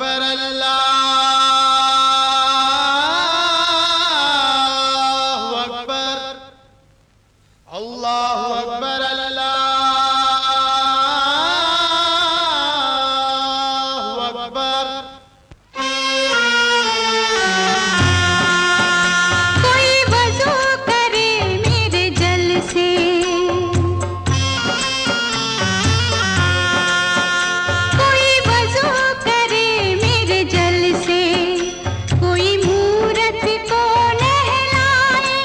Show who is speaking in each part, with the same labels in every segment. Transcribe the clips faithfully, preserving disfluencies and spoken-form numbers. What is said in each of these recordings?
Speaker 1: अकबर अल्लाह अकबर अल्लाह अकबर अल्लाह अकबर।
Speaker 2: कोई वज़ू करे मेरे जल से, कोई वज़ू करे मेरे जल से, कोई मूरत को नहलाए,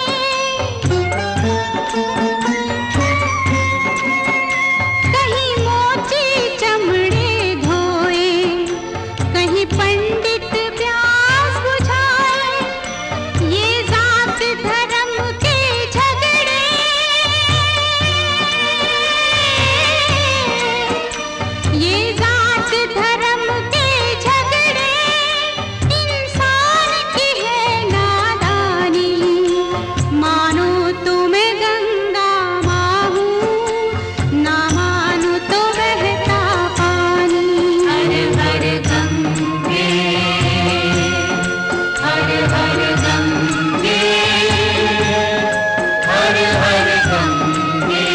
Speaker 2: कहीं मोती चमड़े धोए, कहीं पंडित प्यास बुझाए। ये जात धर्म के झगड़े, ये जात धर्म के झगड़े, इंसान की है नादानी। मानो तो मैं गंगा माँ हूँ, ना मानो तो बहता पानी। हर हर गंगे, हर हर गंगे, हर हर गंगे।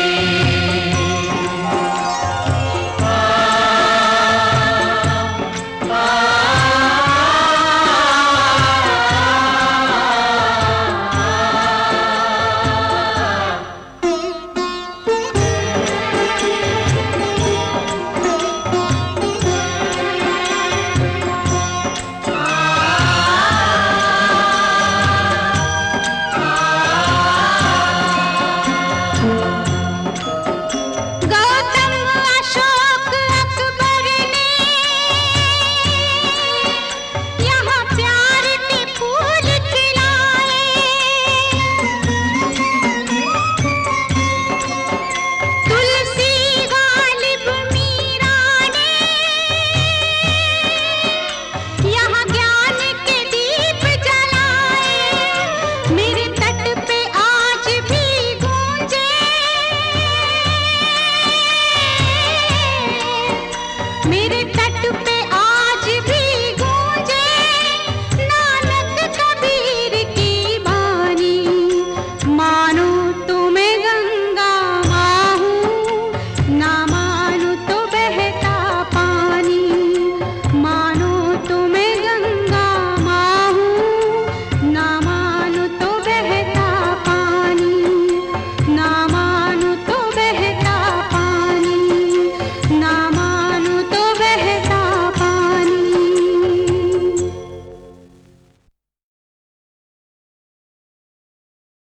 Speaker 2: गौतम अशोक अकबर ने यहाँ प्यार के फूल खिलाए, तुलसी गालिब मीरा ने यहाँ ज्ञान के दीप जलाए। मेरे तट पे आज भी गूंजे, मेरे तट पे